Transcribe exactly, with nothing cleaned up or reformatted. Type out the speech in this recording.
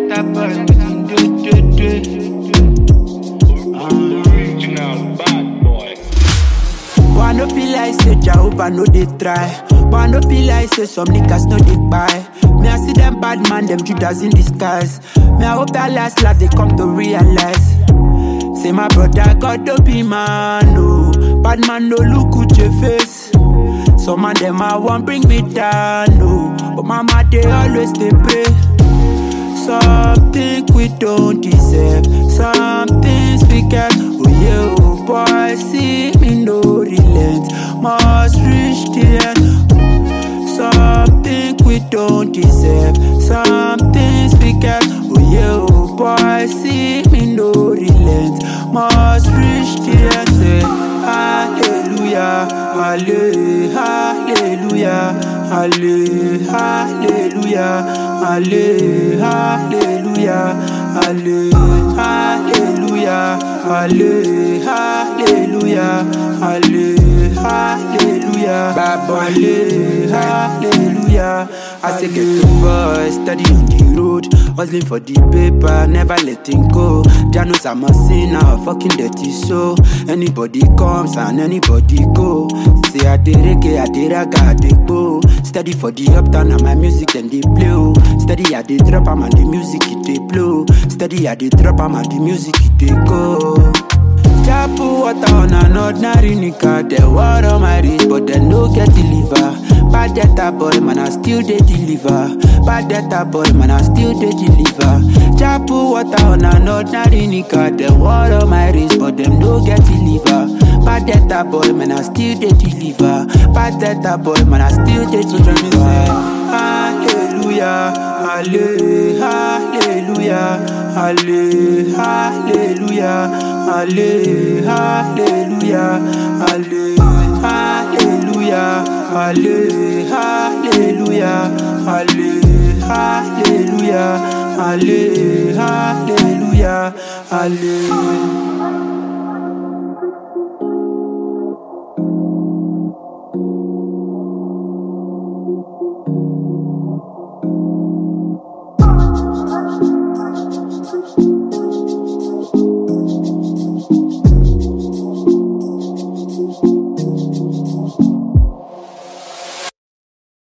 better boy within do do do. Original bad boy. But I no feel like say Jehovah no dey try. But I no feel like say some niggas no dey buy. Me I see them bad man, them Judas in disguise. Me I hope that last life they come to realize. Say my brother God don't be man, no. Bad man no look at your face. Some of them I want bring me down, no. But mama they always they pray. Something we don't deserve, some things we get. Oh yeah, oh boy, see me no relent. Must reach the end. Something we don't deserve, some things we get. Oh yeah, oh boy, see me no relent. Must reach the end. Say hallelujah, hallelujah, hallelujah, hallelujah, hallelujah, hallelujah, hallelujah, hallelujah, hallelujah. I say get the boy, steady on the road, hustling for the paper, never letting go. Janos I'm a sinner, fucking dirty so. Anybody comes and anybody go. Say I did reggae, I did raga, I did go. Steady for the uptown and my music and they play. Steady I did drop am and the music it they blow. Steady I did drop am and the music it they go. Chapu water on an ordinary nigga. They war on my wrist but they no get deliver. Bad data boy man I still they deliver. Bad data boy man I still they deliver. Chapu water on an ordinary nigga. They war on my wrist but them no get deliver. Bad data boy man I still they deliver. Bad data boy man I still they deliver. Hallelujah, hallelujah, hallelujah, hallelujah, hallelujah, hallelujah, hallelujah, hallelujah, hallelujah, hallelujah, hallelujah.